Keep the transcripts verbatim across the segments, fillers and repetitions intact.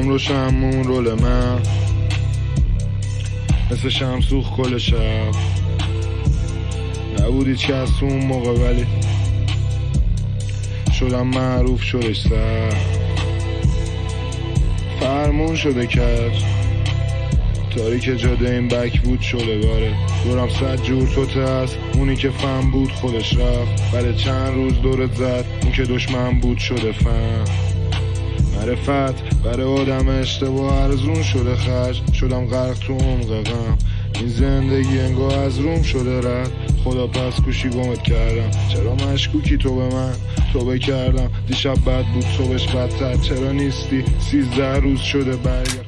میخوام رو شمون رول من مثل شمسوخ کل شب نبودی چه از تو اون موقع ولی شدم معروف شدش سر فرمون شده کرد تاریک جاده این بک بود شده باره دورم صد جور توته هست اونی که فهم بود خودش رفت برای چند روز دورت زد اون که دشمن بود شده فهم معرفت برای آدم اشتباه ارزون شده خرج شدم غرق تو عمق غم این زندگی انگاه از روم شده رد خدا پس کوشی گمت کردم چرا مشکوکی تو به من توبه کردم دیشب بد بود صبحش بدتر چرا نیستی سیزده روز شده برگرد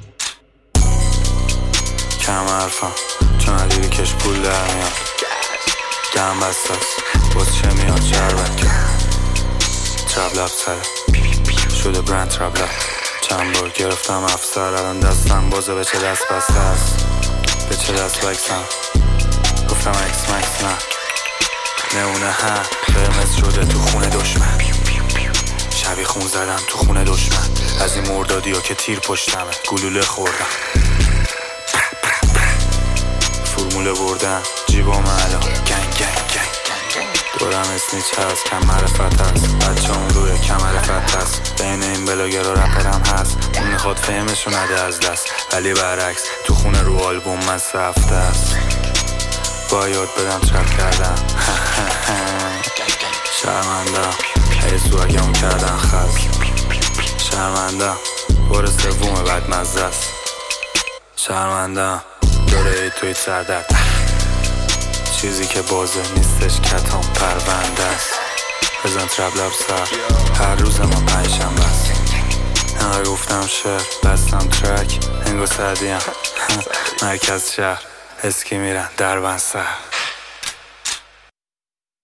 کم حرفم چون علی کش پول در میاد دم بستاست باز چه میاد شربت کرد ترابلاب سره شده برند ترابلاب چند بار گرفتم افسر الان دستم بازه به چه دست بسته است به چه دست بکسم گفتم اکس مکس نه نمونه هم قرمز شده تو خونه دشمن شبی خون زدم تو خونه دشمن از این مردادی ها که تیر پشتمه گلوله خوردم فرموله بردم جیبام الان گنگ گنگ گنگ دورم اسنیچ هست کم معرفت هست بچه اون روی کمر فت هست بین این بلاگر و رپرم هست اون میخواد فهمشو نده از دست ولی برعکس تو خونه رو آلبوم من سفته است با یاد بدم ترپ کردم شرمنده هی سوگم کردن خست شرمنده بار سوم بدمزه است شرمنده داره ای توی سردرد چیزی که بازه نیستش کتام پرونده است بزن ترابلاب سر هر روز ما پنجشنبه است انقدر گفتم شعر بستم ترک انگو سردیم مرکز شهر اسکی میرن در بند سر